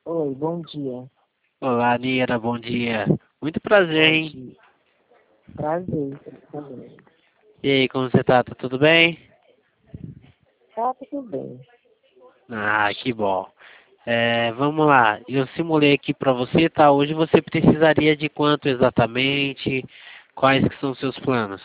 Oi, bom dia. Olá, Nira, bom dia. Muito prazer, Bom hein? dia. Prazer, também. E aí, como você tá? Tá tudo bem? Tá tudo bem. Ah, que bom. Vamos lá. Eu simulei aqui para você, tá? Hoje você precisaria de quanto exatamente? Quais que são os seus planos?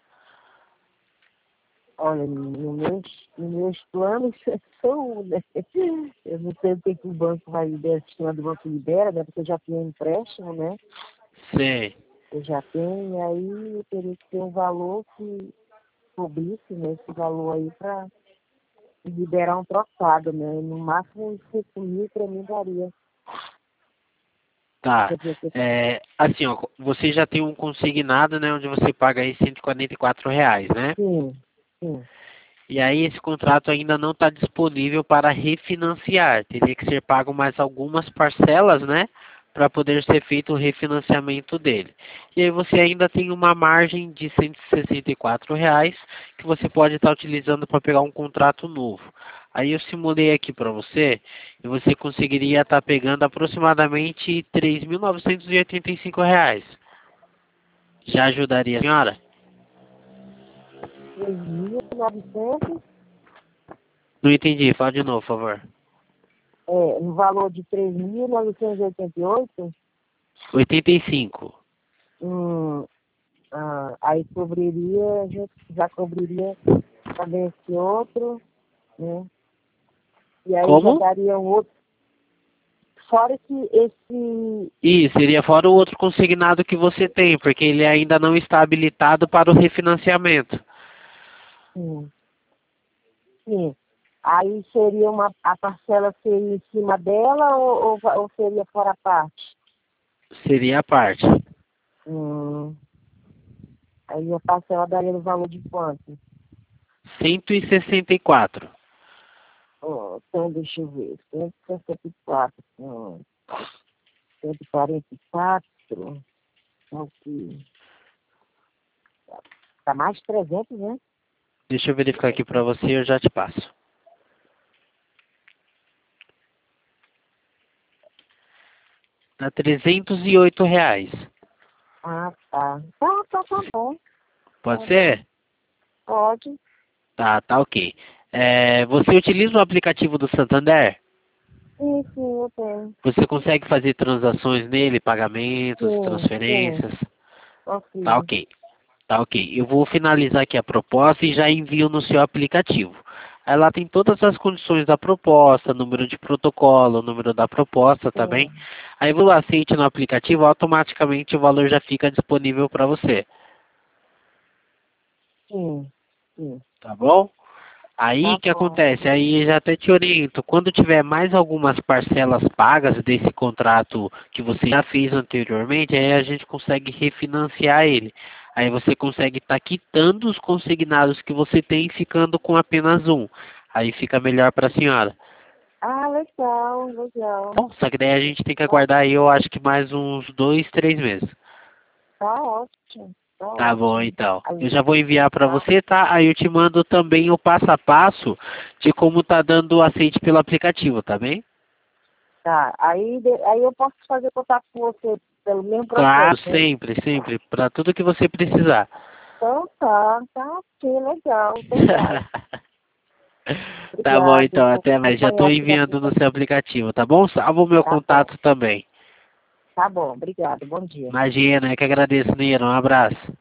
Olha, nos meus planos são, né? Eu não sei o que que o banco vai liberar, o sistema do banco libera, né? Porque eu já tenho empréstimo, né? Sei. Eu já tenho, e aí eu teria que ter um valor que cobrisse, né? Esse valor aí para liberar um trocado, né? No máximo uns 5 mil para mim daria. Tá. Quer dizer, Assim, ó, você já tem um consignado, né? Onde você paga aí R$ 144, né? sim, sim. E aí esse contrato ainda não está disponível para refinanciar. Teria que ser pago mais algumas parcelas, né? Para poder ser feito o refinanciamento dele. E aí você ainda tem uma margem de R$ 164 que você pode estar utilizando para pegar um contrato novo. Aí eu simulei aqui para você e você conseguiria estar pegando aproximadamente R$ 3.985. Já ajudaria a senhora? 3.900. Não entendi, fala de novo, por favor. No valor de 3.988, 85. hum, aí cobriria, a gente já cobriria também esse outro, né? E aí já Como? daria um outro. Fora que esse. Isso, seria fora o outro consignado que você tem, porque ele ainda não está habilitado para o refinanciamento. Sim, sim. Aí seria a parcela seria em cima dela ou seria fora a parte? Seria a parte. Hum, aí a parcela daria no valor de quanto? 164. Então, deixa eu ver. 164. 144. Ok. Tá mais de 300, né? Deixa eu verificar aqui para você e eu já te passo. Dá R$ 308. Ah, tá. Tá bom. Pode Tá bom. ser? Pode. Tá ok. Você utiliza o aplicativo do Santander? Sim, eu tenho. Você consegue fazer transações nele, pagamentos, Sim. transferências? Tá Ok. ok. Tá ok. Eu vou finalizar aqui a proposta e já envio no seu aplicativo. Aí lá tem todas as condições da proposta, número de protocolo, número da proposta, tá bem? Sim. Aí você aceite no aplicativo, automaticamente o valor já fica disponível para você, Sim. Sim. tá bom? Aí Tá o que bom. acontece? Aí já até te oriento, quando tiver mais algumas parcelas pagas desse contrato que você já fez anteriormente, aí a gente consegue refinanciar ele. Aí você consegue estar quitando os consignados que você tem e ficando com apenas um. Aí fica melhor para a senhora. Ah, legal, legal. Bom, só que daí a gente tem que Tá, aguardar aí, eu acho que mais uns 2, 3 meses. tá ótimo. Tá Tá bom, ótimo. então. Aí, Eu já vou enviar para tá. você, tá? Aí eu te mando também o passo a passo de como tá dando o aceite pelo aplicativo, tá bem? Tá. Aí eu posso fazer contato com você pelo mesmo Claro, processo, né? sempre, sempre, para tudo que você precisar. Então tá ok, legal, obrigado. Tá bom, Obrigado, eu então, vou até mais. Já acompanhar estou aqui no enviando no seu aplicativo. aplicativo, tá bom? Salva o meu Tá bom, contato também. tá bom, obrigado, bom dia. Imagina, é que agradeço, Nira. Um abraço.